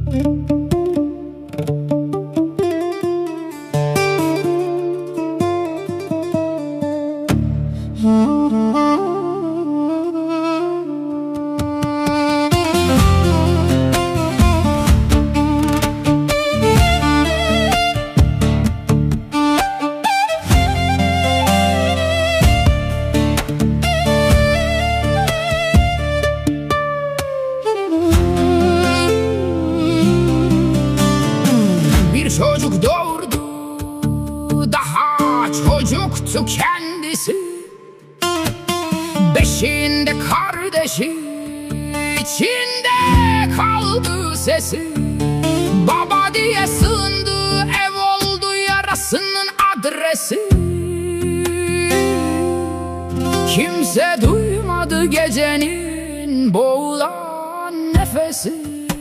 Çocuk doğurdu, daha çocuktu kendisi. Beşiğinde kardeşi, içinde kaldı sesi. Baba diye sığındı, ev oldu yarasının adresi. Kimse duymadı gecenin boğulan nefesi.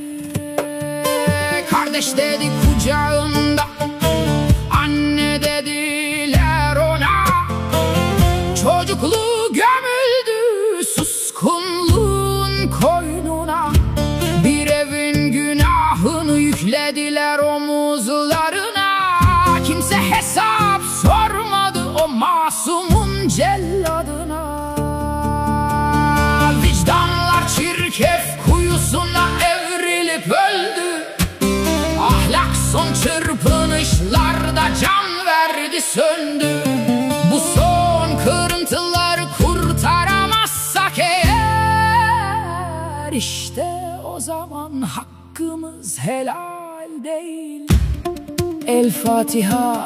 Kardeş dedi kucağında, anne dediler ona. Çocukluğu gömüldü suskunluğun koynuna. Bir evin günahını yüklediler omuzlarına. Kimse hesap sormadı o masumun celladına. Vicdanlar çirkef kuyusuna evrilip öldü. Ahlak son çırpınışlarda can verdi söndü. Bu son kırıntıları kurtaramazsak eğer, işte o zaman hakkımız helal değil. El Fatiha.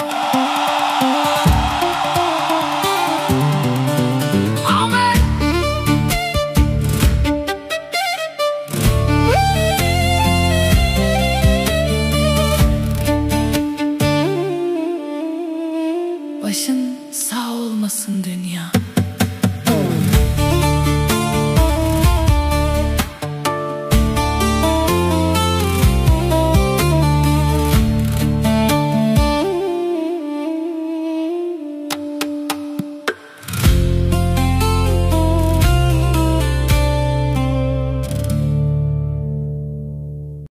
Başın sağ olmasın dünya.